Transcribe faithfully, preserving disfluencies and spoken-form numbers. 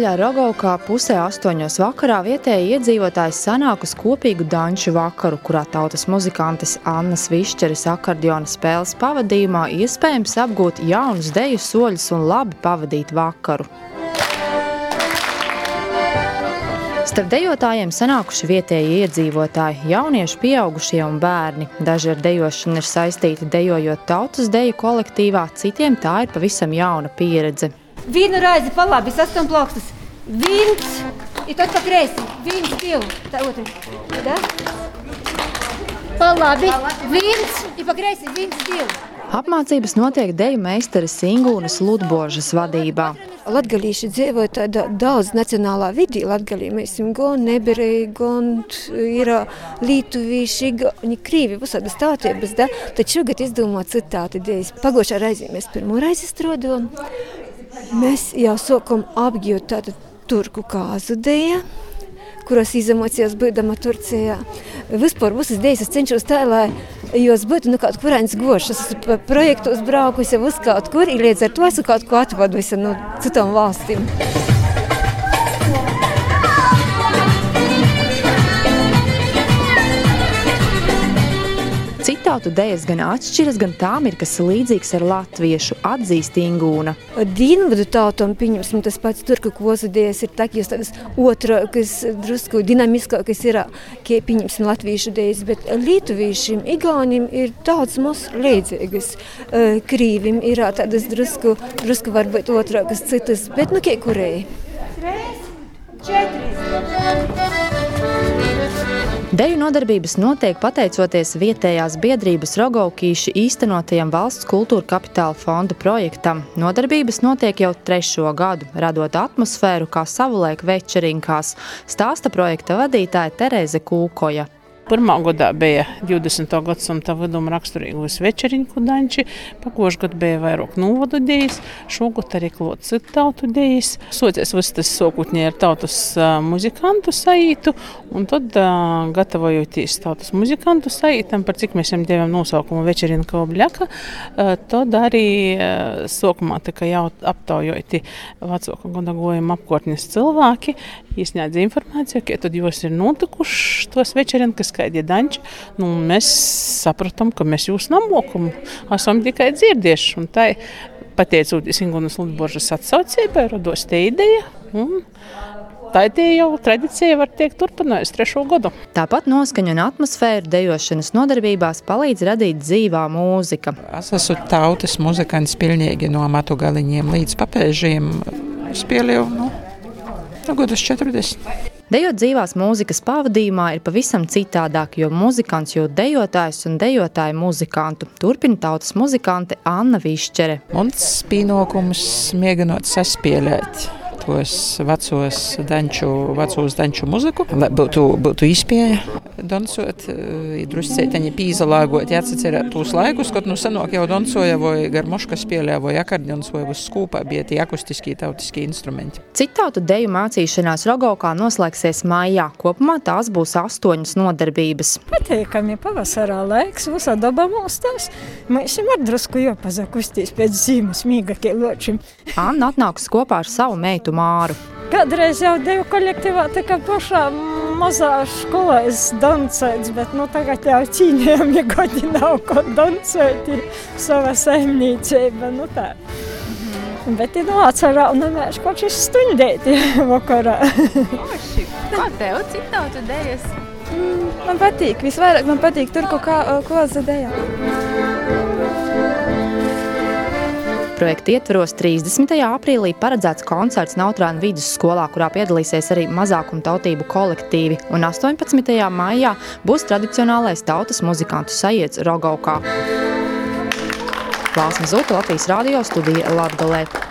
Nedēļā Rogovkā pusē astoņos vakarā vietēji iedzīvotāji sanāk uz kopīgu danču vakaru, kurā tautas muzikantes Annas Višķeres akordiona spēles pavadījumā iespējams apgūt jaunus deju soļus un labi pavadīt vakaru. Starp dejotājiem sanākuši vietēji iedzīvotāji, jaunieši, pieaugušie un bērni. Daži ar dejošanu ir saistīti dejojot tautas deju kolektīvā, citiem tā ir pavisam jauna pieredze. Vienu raizi pa labi, sastam plaukstas. Viens, i tad pa kreisi. Viens, divu. Tā otru. Da? Pa labi. Viens, i pa kreisi. Viens, divu. Apmācības notiek deju meistares Ingūnas Ludbožas vadībā. Latgalīši dzīvoja tādā daudz nacionālā vidī. Latgalī mēs esam gan neberēji, gan ir lītuvīši, gan krīvi, visādas tautības, da? Tad šogad izdomā citāti dejas. Pagošā raizī mēs pirmo raizi strādājam. Mēs jau sākam apgūt tādu turku kāzu deja, kuras izemocījās būdama Turcijā. Vispār visas dejas es cenšos tā, lai jos būtu nu kaut kurāns gošs. Es esmu projektos braukusi uz kaut kur, ir līdz ar to esmu kaut ko atvadusi no citām valstīm. Citautu dejas gan atšķiras, gan tām ir kas līdzīgs ar latviešu, atzīst Ingūna. Dienvidu tautām, pieņemsim, tas pats turku kozu dejas ir tak, jūs tādas otrā, kas drusku dinamiskākas ir, kā pieņemsim latviešu dejas, bet lītuvīšiem, igaunim ir daudz mums līdzīgas. Krīvim ir tādas drusku, drusku varbūt otrākas citas, bet nu kā kurēji. Trīs, četris. Deju nodarbības notiek pateicoties vietējās biedrības Rogovkīši īstenotajam valsts kultūra kapitāla fonda projektam. Nodarbības notiek jau trešo gadu, radot atmosfēru kā savulaik večerinkās, stāsta projekta vadītāja Tereze Kūkoja. Pirmā gadā bija divdesmitā gadsimta viduma raksturīgos večeriņku danči, pakošu gadu bija vairāk novadu dejas, šogad arī klāt citu tautu dejas. Socies viss tas sākotnēji ar tautas uh, muzikantu saītu, un tad uh, gatavojoties tautas muzikantu saītam, par cik mēs jām devam nosaukumu večerinka obļaka, uh, tad arī uh, sākumā tika jau aptaujoti vecāku gadagojuma apkārtnes cilvēki, izsniedz informāciju, ka tad jūs ir notikuši tos večerinkas, kādi danči. Nu, mēs sapratam, ka mēs jūs namokam, esam tikai dzirdieši. Un tā, pateicoties Ingūnas Ludbožas atsaucībai, rados te ideja. Un tā tie jau tradicija var tiek turpinājusi trešo gadu. Tāpat noskaņu un atmosfēru dejošanas nodarbībās palīdz radīt dzīvā mūzika. Es esmu tautas muzikants pilnīgi no matu galiņiem līdz papēžiem. Spēlēju, nu, no gadus četrdesmit. Dejot dzīvās mūzikas pavadījumā ir pavisam citādāk, jo muzikants jūt dejotājs un dejotāju muzikantu. Turpina tautas muzikante Anna Višķere. Mums pienākums mēģinot saspēlēt tos vecos danču, vecos danču muziku, lai būtu, būtu izpēja dansot, drusceiteņi pīzalāgot, jāatsacerēt tos laikus, kad nu sanāk jau dansoja vai garmoška spēlē vai akordions vai uz skūpā bija tie akustiski tautiskie instrumenti. Citautu deju mācīšanās Rogovkā noslēgsies maijā. Kopumā tās būs astoņas nodarbības. Pateikami pavasarā laiks, visā dabā mūstās. Mēs jums ar drusku jāpazakustīs pēc zīmes mīgakie ločim. Anna atnāks kopā ar savu meitu Māru. Kādreiz jau deju kolektīvā tā pašā mazā skolā es dancēts, bet nu tagad jau cīnījām, ja gadi nav ko dancēt, ir sava saimniecība, nu tā. Mm-hmm. Bet ir nu atcerā un mēs kaut šis stundēti vakarā. Oši, kā tev citautu dejas? Mm, man patīk, visvairāk man patīk turku koza deja. Projekta ietveros trīsdesmitajā aprīlī paredzēts koncerts Nautrāna vidusskolā, kurā piedalīsies arī mazākumtautību kolektīvi, un astoņpadsmitajā maijā būs tradicionālais tautas muzikantu sajiets Rogovkā. Valsma Zuta, Latvijas radio studija Latgalē.